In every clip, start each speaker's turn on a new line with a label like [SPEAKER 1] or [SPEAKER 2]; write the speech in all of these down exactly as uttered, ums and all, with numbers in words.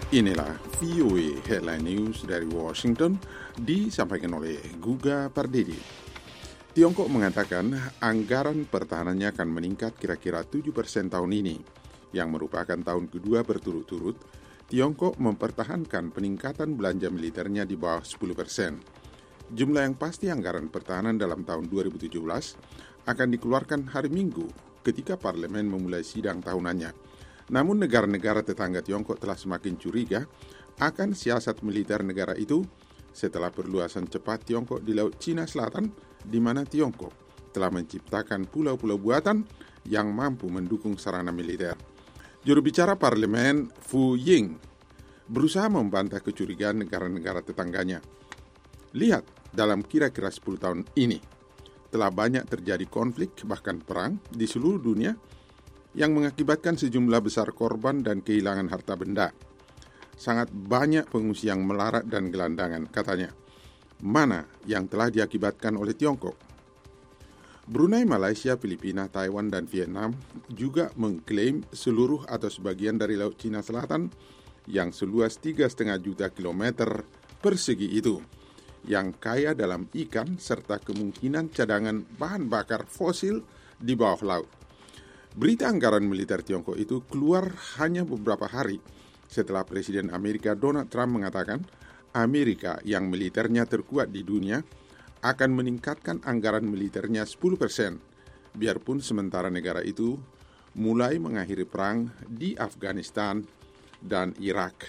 [SPEAKER 1] Inilah V O A Headline News dari Washington, disampaikan oleh Guga Pardede. Tiongkok mengatakan anggaran pertahanannya akan meningkat kira-kira tujuh persen tahun ini, yang merupakan tahun kedua berturut-turut Tiongkok mempertahankan peningkatan belanja militernya di bawah sepuluh persen. Jumlah yang pasti anggaran pertahanan dalam tahun dua ribu tujuh belas akan dikeluarkan hari Minggu ketika parlemen memulai sidang tahunannya. Namun negara-negara tetangga Tiongkok telah semakin curiga akan siasat militer negara itu setelah perluasan cepat Tiongkok di Laut Cina Selatan, di mana Tiongkok telah menciptakan pulau-pulau buatan yang mampu mendukung sarana militer. Juru bicara parlemen Fu Ying berusaha membantah kecurigaan negara-negara tetangganya. Lihat, dalam kira-kira sepuluh tahun ini, telah banyak terjadi konflik, bahkan perang, di seluruh dunia yang mengakibatkan sejumlah besar korban dan kehilangan harta benda. Sangat banyak pengungsi yang melarat dan gelandangan, katanya. Mana yang telah diakibatkan oleh Tiongkok? Brunei, Malaysia, Filipina, Taiwan, dan Vietnam juga mengklaim seluruh atau sebagian dari Laut Cina Selatan yang seluas tiga koma lima juta kilometer persegi itu, yang kaya dalam ikan serta kemungkinan cadangan bahan bakar fosil di bawah laut. Berita anggaran militer Tiongkok itu keluar hanya beberapa hari setelah Presiden Amerika Donald Trump mengatakan Amerika yang militernya terkuat di dunia akan meningkatkan anggaran militernya sepuluh persen, biarpun sementara negara itu mulai mengakhiri perang di Afghanistan dan Irak.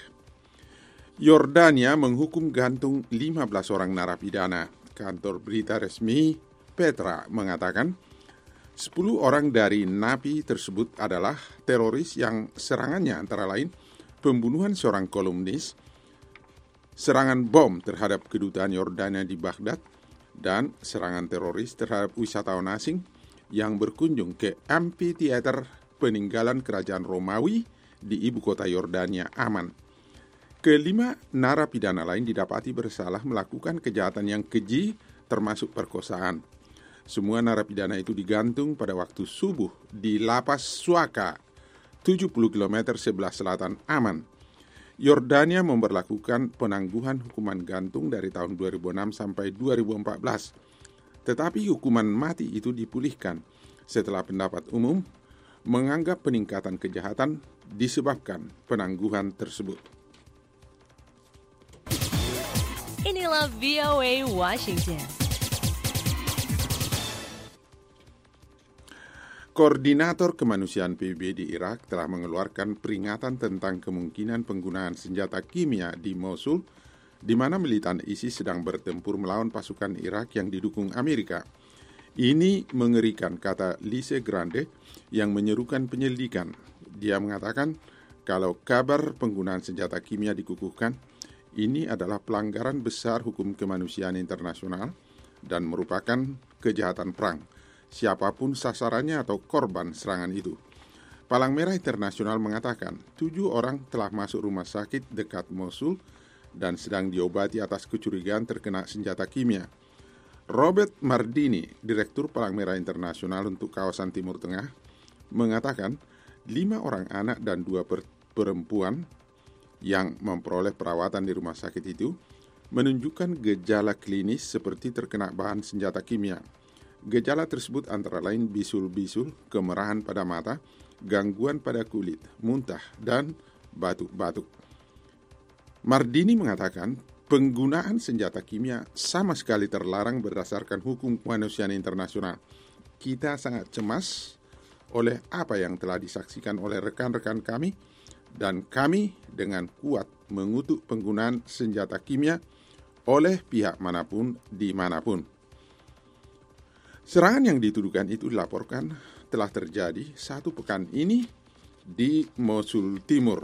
[SPEAKER 1] Yordania menghukum gantung lima belas orang narapidana. Kantor berita resmi Petra mengatakan sepuluh orang dari napi tersebut adalah teroris yang serangannya antara lain pembunuhan seorang kolumnis, serangan bom terhadap kedutaan Yordania di Baghdad, dan serangan teroris terhadap wisatawan asing yang berkunjung ke amphitheater peninggalan kerajaan Romawi di ibu kota Yordania, Amman. Kelima narapidana lain didapati bersalah melakukan kejahatan yang keji termasuk perkosaan. Semua narapidana itu digantung pada waktu subuh di Lapas Suaka, tujuh puluh kilometer sebelah selatan Amman. Yordania memberlakukan penangguhan hukuman gantung dari tahun dua ribu enam sampai dua ribu empat belas. Tetapi hukuman mati itu dipulihkan setelah pendapat umum menganggap peningkatan kejahatan disebabkan penangguhan tersebut.
[SPEAKER 2] Inilah V O A Washington.
[SPEAKER 1] Koordinator Kemanusiaan P B B di Irak telah mengeluarkan peringatan tentang kemungkinan penggunaan senjata kimia di Mosul, di mana militan ISIS sedang bertempur melawan pasukan Irak yang didukung Amerika. Ini mengerikan, kata Lise Grande yang menyerukan penyelidikan. Dia mengatakan kalau kabar penggunaan senjata kimia dikukuhkan, ini adalah pelanggaran besar hukum kemanusiaan internasional dan merupakan kejahatan perang, siapapun sasarannya atau korban serangan itu. Palang Merah Internasional mengatakan tujuh orang telah masuk rumah sakit dekat Mosul dan sedang diobati atas kecurigaan terkena senjata kimia. Robert Mardini, Direktur Palang Merah Internasional untuk kawasan Timur Tengah, mengatakan lima orang anak dan dua perempuan yang memperoleh perawatan di rumah sakit itu menunjukkan gejala klinis seperti terkena bahan senjata kimia. Gejala tersebut antara lain bisul-bisul, kemerahan pada mata, gangguan pada kulit, muntah, dan batuk-batuk. Mardini mengatakan penggunaan senjata kimia sama sekali terlarang berdasarkan hukum kemanusiaan internasional. Kita sangat cemas oleh apa yang telah disaksikan oleh rekan-rekan kami, dan kami dengan kuat mengutuk penggunaan senjata kimia oleh pihak manapun dimanapun. Serangan yang dituduhkan itu dilaporkan telah terjadi satu pekan ini di Mosul Timur.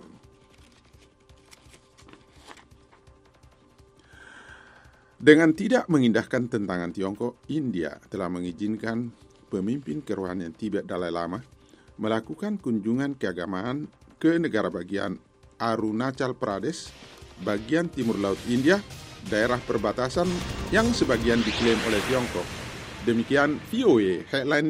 [SPEAKER 1] Dengan tidak mengindahkan tentangan Tiongkok, India telah mengizinkan pemimpin kerohanian Tibet Dalai Lama melakukan kunjungan keagamaan ke negara bagian Arunachal Pradesh, bagian timur laut India, daerah perbatasan yang sebagian diklaim oleh Tiongkok. Demikian V O A Headline